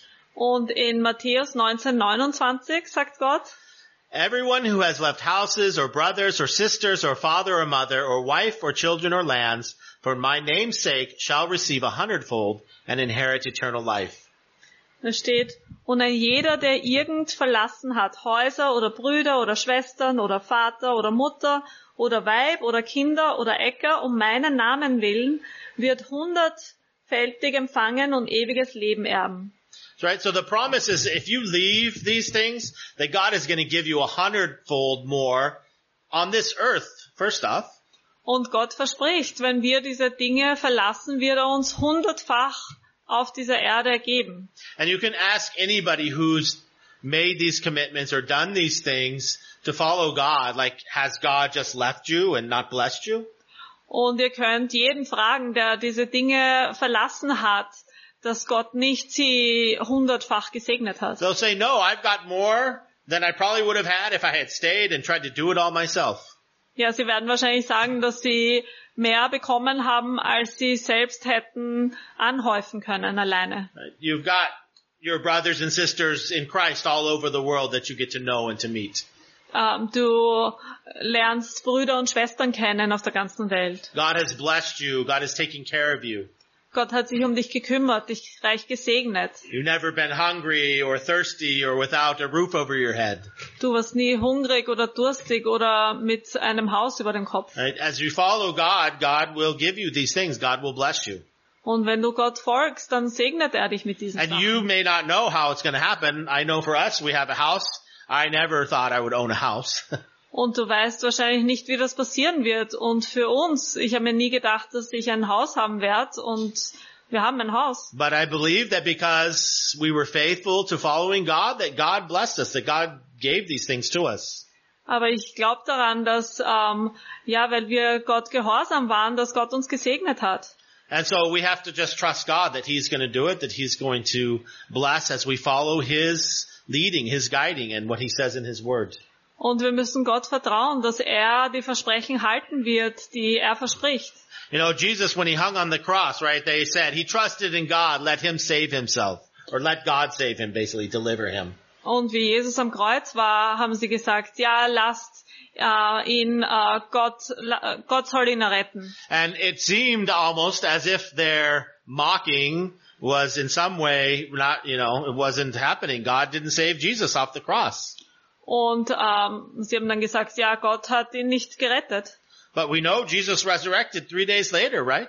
Und in Matthäus neunzehn neunundzwanzig sagt Gott, Everyone who has left houses or brothers or sisters or father or mother or wife or children or lands for my name's sake shall receive a hundredfold and inherit eternal life. da steht, und ein jeder, der irgend verlassen hat, Häuser oder Brüder oder Schwestern oder Vater oder Mutter oder Weib oder Kinder oder Äcker um meinen Namen willen, wird hundertfältig empfangen und ewiges Leben erben. Right? So the promise is if you leave these things, that God is going to give you a hundredfold more on this earth, first off. Und Gott verspricht, wenn wir diese Dinge verlassen, wird er uns hundertfach auf dieser Erde geben. And you can ask anybody who's made these commitments or done these things to follow God, like, has God just left you and not blessed you? Und ihr könnt jeden fragen, der diese Dinge verlassen hat, dass Gott nicht sie hundertfach gesegnet hat. They'll say, no, I've got more than I probably would have had if I had stayed and tried to do it all myself. Ja, sie werden wahrscheinlich sagen, dass sie mehr bekommen haben, als sie selbst hätten anhäufen können alleine. You've got your brothers and sisters in Christ all over the world that you get to know and to meet. Ähm, du lernst Brüder und Schwestern kennen auf der ganzen Welt. God has blessed you. God is taking care of you. Gott hat sich um dich gekümmert, dich reich gesegnet. You've never been hungry or thirsty or without a roof over your head. Du warst nie hungrig oder durstig oder mit einem Haus über dem Kopf. Right? As you follow God, God will give you these things. God will bless you. Und wenn du Gott folgst, dann segnet er dich mit diesen And you Sachen. may not know how it's going to happen. I know for us, we have a house. I never thought I would own a house. Und du weißt wahrscheinlich nicht, wie das passieren wird. Und für uns, ich habe mir nie gedacht, dass ich ein Haus haben werde. Und wir haben ein Haus. But I believe that because we were faithful to following God, that God blessed us, that God gave these things to us. Aber ich glaube daran, dass, ähm, ja, weil wir Gott gehorsam waren, dass Gott uns gesegnet hat. And so we have to just trust God that He's going to do it, that He's going to bless as we follow His leading, His guiding, and what He says in His Word. Und wir müssen Gott vertrauen, dass er die Versprechen halten wird, die er verspricht. You know, Jesus, when He hung on the cross, right, they said, He trusted in God, let Him save Himself. Or let God save Him, basically, deliver Him. Und wie Jesus am Kreuz war, haben sie gesagt, ja, lasst äh, ihn, äh, Gott, la, Gott soll ihn retten. And it seemed almost as if their mocking was in some way not, you know, it wasn't happening. God didn't save Jesus off the cross. Und ähm, sie haben dann gesagt, ja, Gott hat ihn nicht gerettet. But we know Jesus resurrected three days later, right?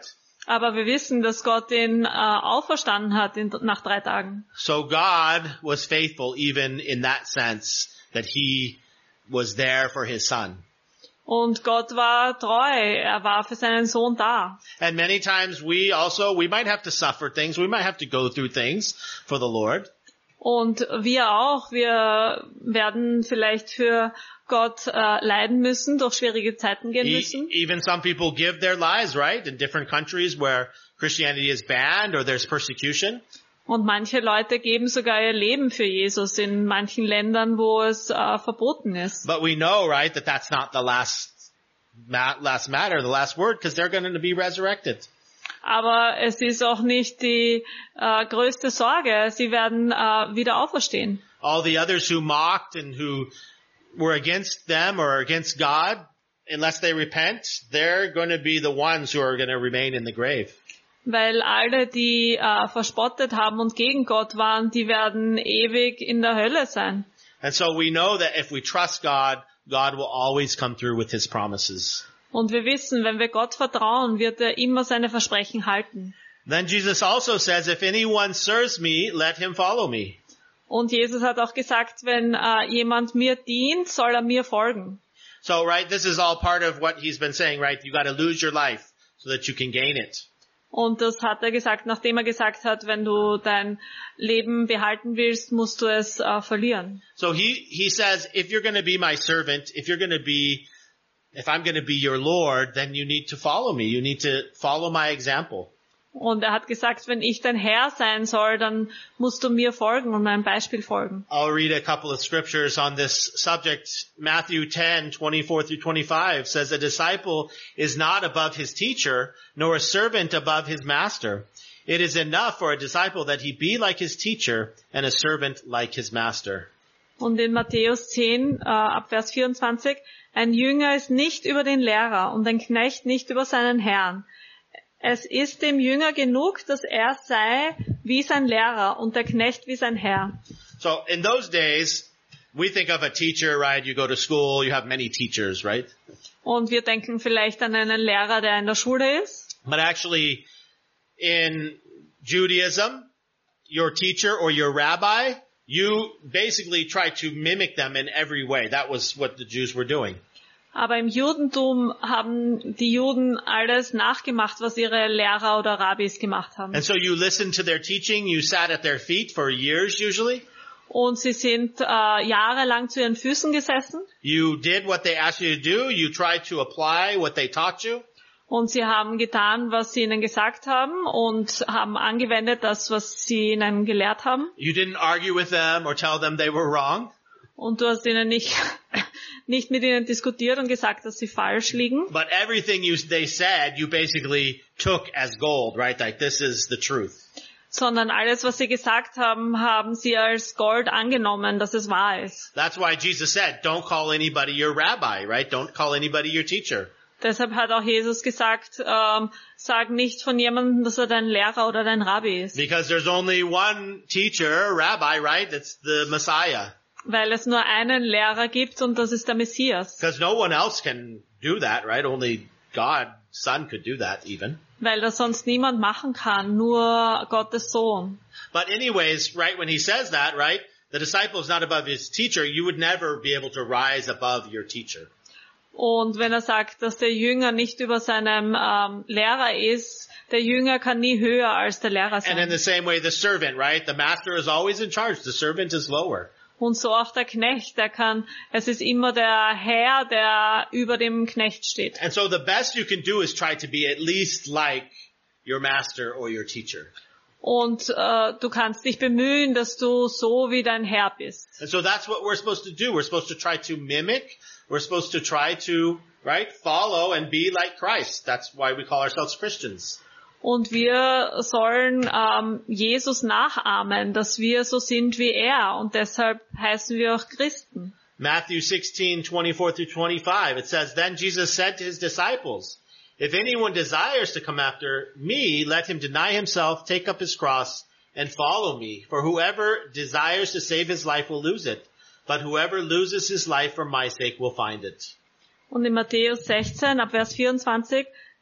Aber wir wissen, dass Gott ihn äh, auferstanden hat in, nach drei Tagen. So God was faithful even in that sense that he was there for his son. Und Gott war treu, er war für seinen Sohn da. And many times we also, we might have to suffer things, we might have to go through things for the Lord. Und wir auch, wir werden vielleicht für Gott äh, leiden müssen, durch schwierige Zeiten gehen müssen. E- even some people give their lives, right, in different countries where Christianity is banned or there's persecution. Und manche Leute geben sogar ihr Leben für Jesus in manchen Ländern, wo es äh, verboten ist. But we know, right, that that's not the last ma- last matter, the last word, because they're going to be resurrected. Aber es ist auch nicht die äh, größte Sorge. Sie werden äh, wieder auferstehen. All the others who mocked and who were against them or against God, unless they repent, they're going to be the ones who are going to remain in the grave. Weil alle, die äh, verspottet haben und gegen Gott waren, die werden ewig in der Hölle sein. And so we know that if we trust God, God will always come through with his promises. Und wir wissen, wenn wir Gott vertrauen, wird er immer seine Versprechen halten. Then Jesus also says, if anyone serves me, let him follow me. Und Jesus hat auch gesagt, wenn äh, jemand mir dient, soll er mir folgen. So, right, this is all part of what he's been saying, right? You got to lose your life so that you can gain it. Und das hat er gesagt, nachdem er gesagt hat, wenn du dein Leben behalten willst, musst du es äh, verlieren. So he, he says, if you're going to be my servant, if you're going to be, if I'm going to be your Lord, then you need to follow me. You need to follow my example. Und er hat gesagt, wenn ich dein Herr sein soll, dann musst du mir folgen und meinem Beispiel folgen. I'll read a couple of scriptures on this subject. Matthew ten, twenty-four through twenty-five says, a disciple is not above his teacher, nor a servant above his master. It is enough for a disciple that he be like his teacher and a servant like his master. Und in Matthäus zehn, äh, ab Vers vierundzwanzig, ein Jünger ist nicht über den Lehrer und ein Knecht nicht über seinen Herrn. Es ist dem Jünger genug, dass er sei wie sein Lehrer und der Knecht wie sein Herr. So in those days, we think of a teacher, right? You go to school, you have many teachers, right? Und wir denken vielleicht an einen Lehrer, der in der Schule ist. But actually, in Judaism, your teacher or your rabbi, you basically try to mimic them in every way. That was what the Jews were doing. Aber im Judentum haben die Juden alles nachgemacht, was ihre Lehrer oder Rabbis gemacht haben. And so you listened to their teaching, you sat at their feet for years usually. Und sie sind äh, jahrelang zu ihren Füßen gesessen. You did what they asked you to do, you tried to apply what they taught you. Und sie haben getan, was sie ihnen gesagt haben und haben angewendet das, was sie ihnen gelehrt haben. You didn't argue with them or tell them they were wrong. Und du hast ihnen nicht, nicht mit ihnen diskutiert und gesagt, dass sie falsch liegen. But everything you, they said, you basically took as gold, right? Like this is the truth. Sondern alles, was sie gesagt haben, haben sie als Gold angenommen, dass es wahr ist. That's why Jesus said, don't call anybody your rabbi, right? Don't call anybody your teacher. Deshalb hat auch Jesus gesagt, ähm, sag nicht von jemandem, dass er dein Lehrer oder dein Rabbi ist. Because there's only one teacher, rabbi, right? That's the Messiah. Weil es nur einen Lehrer gibt und das ist der Messias. Because no one else can do that, right? Only God, Son could do that even. Weil das sonst niemand machen kann, nur Gottes Sohn. But anyways, right, when he says that, right, the disciple is not above his teacher, you would never be able to rise above your teacher. Und wenn er sagt, dass der Jünger nicht über seinem ähm, Lehrer ist, der Jünger kann nie höher als der Lehrer And in sein. the same way, the servant, right? The master is always in charge. The servant is lower. Und so auch der Knecht, der kann, es ist immer der Herr, der über dem Knecht steht. And so the best you can do is try to be at least like your master or your teacher. Und äh, du kannst dich bemühen, dass du so wie dein Herr bist. And so that's what we're supposed to do. We're supposed to try to mimic. We're supposed to try to, right, follow and be like Christ. That's why we call ourselves Christians. Und wir sollen ähm, Jesus nachahmen, dass wir so sind wie er. Und deshalb heißen wir auch Christen. Matthew sixteen, twenty-four through twenty-five, it says, Then Jesus said to his disciples, If anyone desires to come after me, let him deny himself, take up his cross, and follow me. For whoever desires to save his life will lose it. But whoever loses his life for my sake will find it. Und in Matthäus sechzehn, ab Vers vierundzwanzig,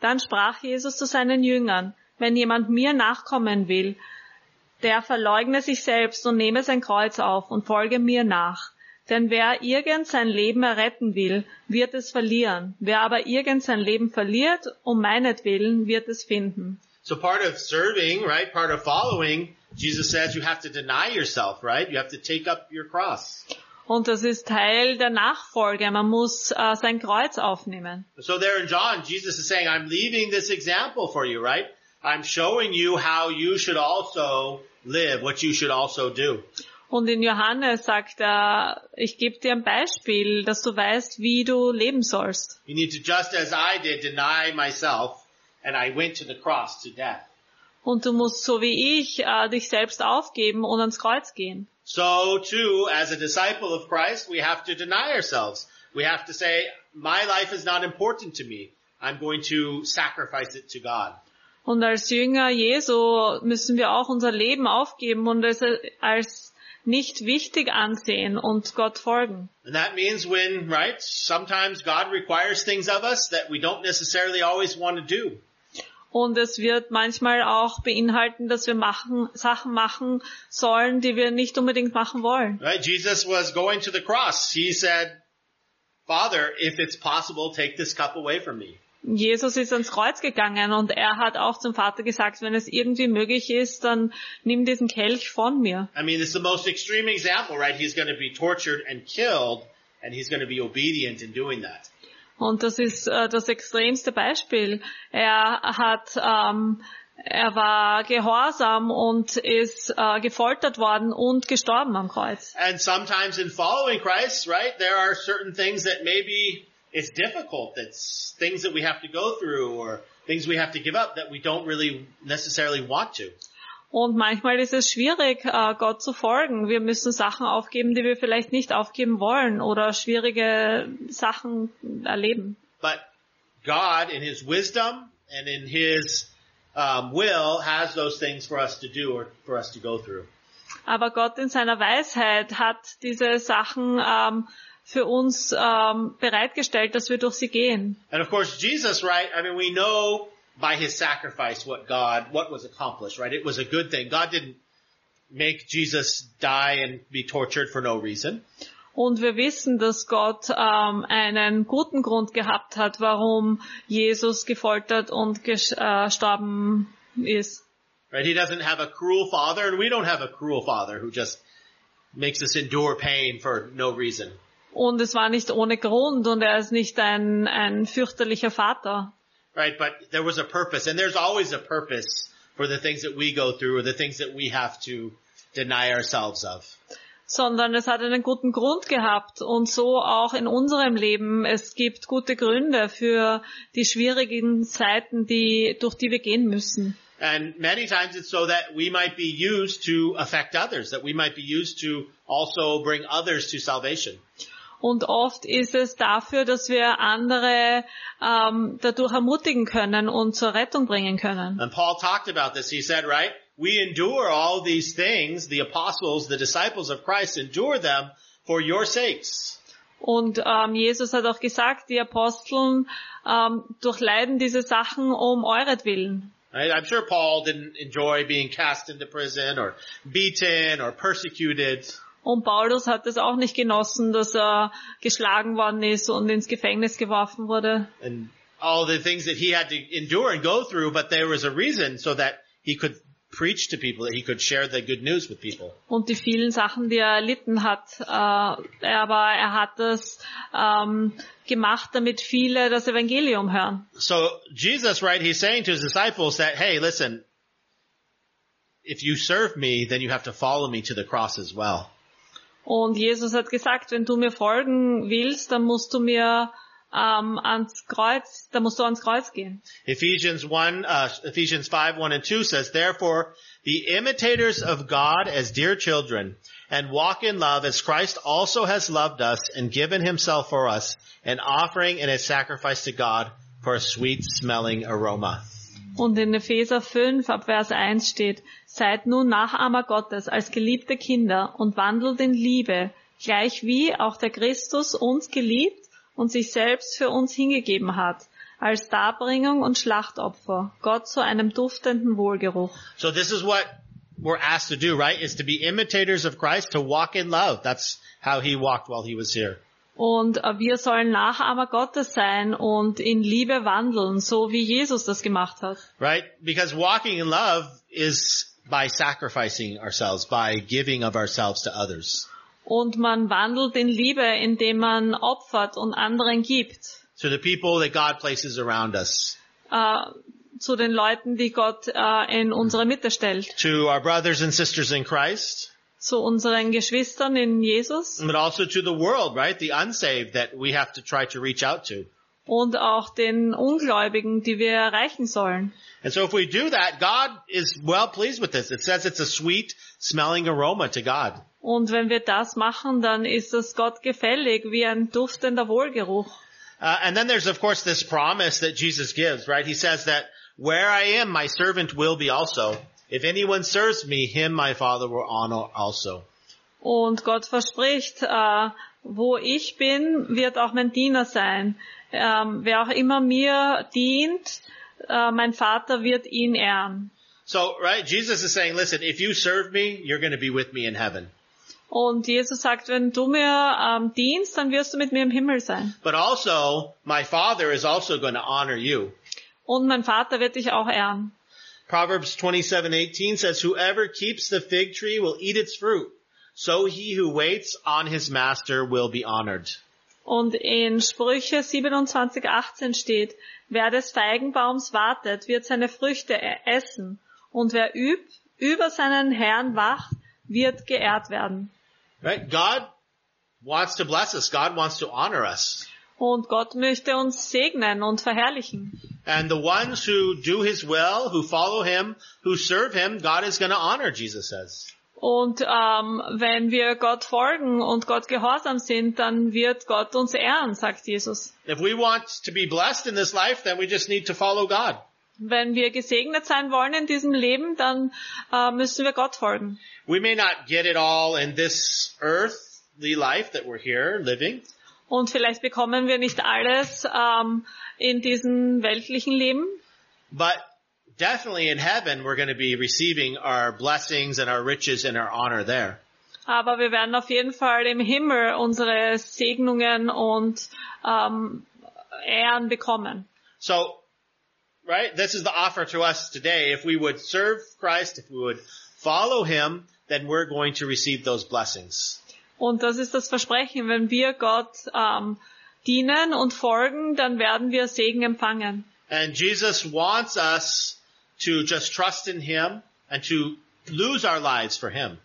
Dann sprach Jesus zu seinen Jüngern, wenn jemand mir nachkommen will, der verleugne sich selbst und nehme sein Kreuz auf und folge mir nach. Denn wer irgend sein Leben erretten will, wird es verlieren. Wer aber irgend sein Leben verliert, um meinetwillen, wird es finden. So part of serving, right, part of following, Jesus says you have to deny yourself, right? You have to take up your cross. Und das ist Teil der Nachfolge. Man muss äh, sein Kreuz aufnehmen. So there in John, Jesus is saying, I'm leaving this example for you, right? I'm showing you how you should also live, what you should also do. Und in Johannes sagt er, ich gebe dir ein Beispiel, dass du weißt, wie du leben sollst. You need to, just as I did, deny myself, and I went to the cross to death. Und du musst so wie ich äh, dich selbst aufgeben und ans Kreuz gehen. So too, as a disciple of Christ, we have to deny ourselves. We have to say, my life is not important to me. I'm going to sacrifice it to God. Und als Jünger Jesu müssen wir auch unser Leben aufgeben und es als nicht wichtig ansehen und Gott folgen. And that means when, right, sometimes God requires things of us that we don't necessarily always want to do. Und es wird manchmal auch beinhalten, dass wir machen, Sachen machen sollen, die wir nicht unbedingt machen wollen. Right? Jesus was going to the cross. He said, Father, if it's possible, take this cup away from me. Jesus ist ans Kreuz gegangen und er hat auch zum Vater gesagt, wenn es irgendwie möglich ist, dann nimm diesen Kelch von mir. I mean, it's the most extreme example, right? He's going to be tortured and killed, and he's going to be obedient in doing that. Und das ist äh, das extremste Beispiel. Er hat, ähm, er war gehorsam und ist äh, gefoltert worden und gestorben am Kreuz. And sometimes in following Christ, right, there are certain things that maybe it's difficult. That's things that we have to go through or things we have to give up that we don't really necessarily want to. Und manchmal ist es schwierig, äh, Gott zu folgen. Wir müssen Sachen aufgeben, die wir vielleicht nicht aufgeben wollen oder schwierige Sachen erleben. But God, in His wisdom and in His um, will, has those things for us to do or for us to go through. Aber Gott in seiner Weisheit hat diese Sachen ähm, für uns ähm, bereitgestellt, dass wir durch sie gehen. And of course, Jesus, right? I mean, we know by His sacrifice what God, what was accomplished, right? It was a good thing. God didn't make Jesus die and be tortured for no reason. Und wir wissen, dass Gott ähm, einen guten Grund gehabt hat, warum Jesus gefoltert und gestorben ist. Right? He doesn't have a cruel father, and we don't have a cruel father who just makes us endure pain for no reason. Und es war nicht ohne Grund und er ist nicht ein, ein fürchterlicher Vater. Right, but there was a purpose, and there's always a purpose for the things that we go through or the things that we have to deny ourselves of. Sondern es hat einen guten Grund gehabt und so auch in unserem Leben. Es gibt gute Gründe für die schwierigen Zeiten, die, durch die wir gehen müssen. And many times it's so that we might be used to affect others, that we might be used to also bring others to salvation. Und oft ist es dafür, dass wir andere ähm, dadurch ermutigen können und zur Rettung bringen können. And Paul talked about this. He said, right, we endure all these things, the apostles, the disciples of Christ, endure them for your sakes. Und ähm, Jesus hat auch gesagt, die Aposteln ähm, durchleiden diese Sachen um euretwillen. Right? I'm sure Paul didn't enjoy being cast into prison or beaten or persecuted. Und Paulus hat es auch nicht genossen, dass er geschlagen worden ist und ins Gefängnis geworfen wurde. And all the things that he had to endure and go through, but there was a reason so that he could preach to people, that he could share the good news with people. Und die vielen Sachen, die er erlitten hat, äh, aber er hat das ähm, gemacht, damit viele das Evangelium hören. So Jesus, right, he's saying to his disciples that, hey, listen, if you serve me, then you have to follow me to the cross as well. Und Jesus hat gesagt, wenn du mir folgen willst, dann musst du mir ähm, ans Kreuz, dann musst du ans Kreuz gehen. Ephesians one, uh, Ephesians five, one and two says, therefore, be imitators of God as dear children, and walk in love as Christ also has loved us and given himself for us, an offering and a sacrifice to God for a sweet smelling aroma. Und in Epheser fünf, ab Vers eins steht, seid nun Nachahmer Gottes als geliebte Kinder und wandelt in Liebe, gleich wie auch der Christus uns geliebt und sich selbst für uns hingegeben hat, als Darbringung und Schlachtopfer, Gott zu einem duftenden Wohlgeruch. So this is what we're asked to do, right? Is to be imitators of Christ, to walk in love. That's how he walked while he was here. Und äh, wir sollen Nachahmer Gottes sein und in Liebe wandeln, so wie Jesus das gemacht hat. Right? Because walking in love is by sacrificing ourselves, by giving of ourselves to others. Und man wandelt in Liebe, indem man opfert und anderen gibt. To the people that God places around us. Äh, zu den Leuten, die Gott äh, in unsere Mitte stellt. To our brothers and sisters in Christ. Zu unseren Geschwistern in Jesus. But also to the world, right? The unsaved that we have to try to reach out to. Und auch den Ungläubigen, die wir erreichen sollen. And so if we do that, God is well pleased with this. It says it's a sweet smelling aroma to God. Und wenn wir das machen, dann ist es Gott gefällig, wie ein duftender Wohlgeruch. Uh, and then there's of course this promise that Jesus gives, right? He says that where I am, my servant will be also. If anyone serves me, him my Father will honor also. Und Gott verspricht, äh, wo ich bin, wird auch mein Diener sein. Ähm, wer auch immer mir dient, äh, mein Vater wird ihn ehren. So, right, Jesus is saying, listen, if you serve me, you're going to be with me in heaven. Und Jesus sagt, wenn du mir ähm, dienst, dann wirst du mit mir im Himmel sein. But also, my Father is also going to honor you. Und mein Vater wird dich auch ehren. Proverbs twenty-seven eighteen says, whoever keeps the fig tree will eat its fruit. So he who waits on his master will be honored. Und in Sprüche siebenundzwanzig achtzehn steht, wer des Feigenbaums wartet, wird seine Früchte essen. Und wer übt, über seinen Herrn wacht, wird geehrt werden. Right? God wants to bless us. God wants to honor us. Und Gott möchte uns segnen und verherrlichen. And the ones who do his will, who follow him, who serve him, God is going to honor, Jesus says. Und ähm, wenn wir Gott folgen und Gott gehorsam sind, dann wird Gott uns ehren, sagt Jesus. If we want to be blessed in this life, then we just need to follow God. Wenn wir gesegnet sein wollen in diesem Leben, dann äh, müssen wir Gott folgen. We may not get it all in this earthly life that we're here living. Und vielleicht bekommen wir nicht alles ähm, in diesem weltlichen Leben. But definitely in heaven, we're going to be receiving our blessings and our riches and our honor there. Aber wir werden auf jeden Fall im Himmel unsere Segnungen und ähm, Ehren bekommen. So, right, this is the offer to us today. If we would serve Christ, if we would follow him, then we're going to receive those blessings. Und das ist das Versprechen, wenn wir Gott ähm, dienen und folgen, dann werden wir Segen empfangen. And Jesus wants us to just trust in him and to lose our lives for him.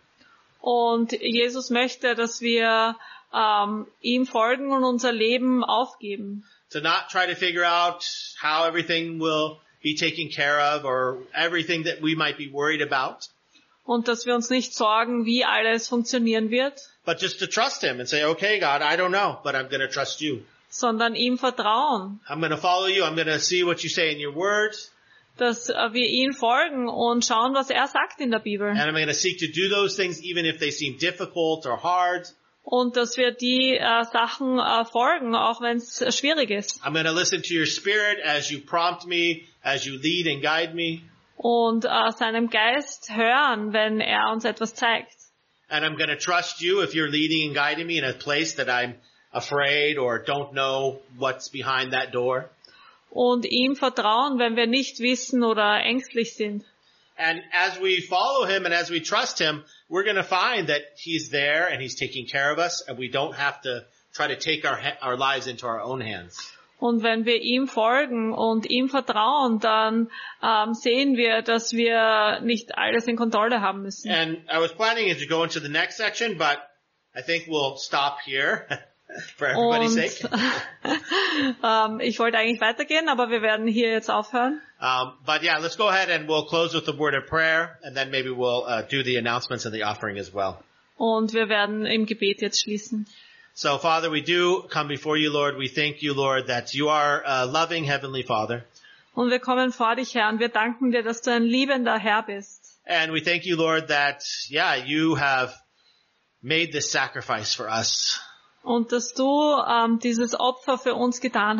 Und Jesus möchte, dass wir ähm, ihm folgen und unser Leben aufgeben. To not try to figure out how everything will be taken care of or everything that we might be worried about. Und dass wir uns nicht sorgen, wie alles funktionieren wird. But just to trust him and say, okay, God, I don't know, but I'm going to trust you. Sondern ihm vertrauen. I'm going to follow you. I'm going to see what you say in your word. Dass wir ihm folgen und schauen, was er sagt in der Bibel. And I'm going to seek to do those things even if they seem difficult or hard. Und dass wir die äh, Sachen äh, folgen, auch wenn es schwierig ist. I'm going to listen to your spirit as you prompt me, as you lead and guide me. Und äh, seinem Geist hören, wenn er uns etwas zeigt. And I'm going to trust you if you're leading and guiding me in a place that I'm afraid or don't know what's behind that door. Und ihm vertrauen, wenn wir nicht wissen oder ängstlich sind. And as we follow him and as we trust him, we're going to find that he's there and he's taking care of us and we don't have to try to take our our lives into our own hands. Und wenn wir ihm folgen und ihm vertrauen, dann ähm, sehen wir, dass wir nicht alles in Kontrolle haben müssen. And I was planning to go into the next section, but I think we'll stop here for everybody's Und, sake. ähm, ich wollte eigentlich weitergehen, aber wir werden hier jetzt aufhören. Um, but yeah, let's go ahead and we'll close with a word of prayer, and then maybe we'll uh, do the announcements and the offering as well. Und wir werden im Gebet jetzt schließen. So, Father, we do come before you, Lord. We thank you, Lord, that you are a loving Heavenly Father. Und wir kommen vor dich, Herr, und wir danken dir, dass du ein liebender Herr bist. And we thank you, Lord, that, yeah, you have made this sacrifice for us. Und dass du ähm, dieses Opfer für uns getan hast.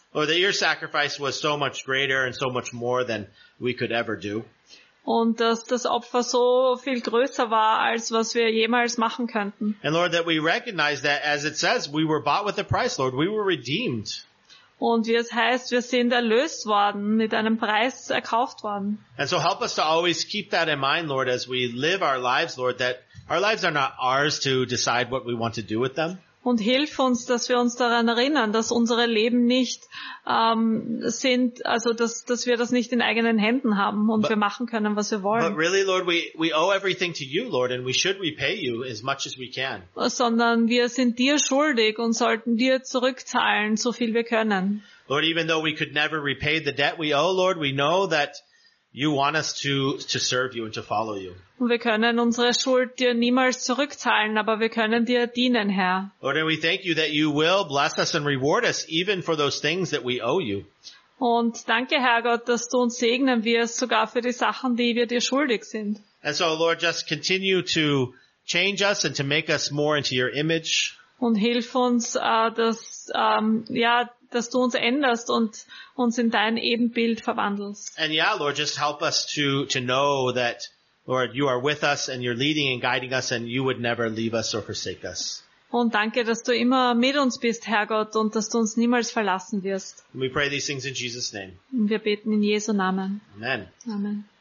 Lord, that your sacrifice was so much greater and so much more than we could ever do. Und dass das Opfer so viel größer war, als was wir jemals machen könnten. And Lord, that we recognize that, as it says, we were bought with a price, Lord. We were redeemed. Und wie es heißt, wir sind erlöst worden, mit einem Preis erkauft worden. And so help us to always keep that in mind, Lord, as we live our lives, Lord, that our lives are not ours to decide what we want to do with them. Und hilf uns, dass wir uns daran erinnern, dass unsere Leben nicht ähm, sind, also dass, dass wir das nicht in eigenen Händen haben und But- wir machen können, was wir But wollen. really, Lord, we, we owe everything to you, Lord, and we should repay you as much as we can. Sondern wir sind dir schuldig und sollten dir zurückzahlen, so viel wir können. Lord, even though we could never repay the debt we owe, Lord, we know that you want us to, to serve you and to follow you. Und wir können unsere Schuld dir niemals zurückzahlen, aber wir können dir dienen, Herr. Lord, and we thank you that you will bless us and reward us even for those things that we owe you. Und danke, Herrgott, dass du uns segnen wirst, sogar für die Sachen, die wir dir schuldig sind. And so, Lord, just continue to change us and to make us more into your image. Und hilf uns, äh, dass, ähm, ja, dass du uns änderst und uns in dein Ebenbild verwandelst. And yeah, Lord, just help us to, to know that, Lord, you are with us and you're leading and guiding us and you would never leave us or forsake us. Und danke, dass du immer mit uns bist, Herrgott, und dass du uns niemals verlassen wirst. And we pray these things in Jesus' name. Und wir beten in Jesu Namen. Amen. Amen.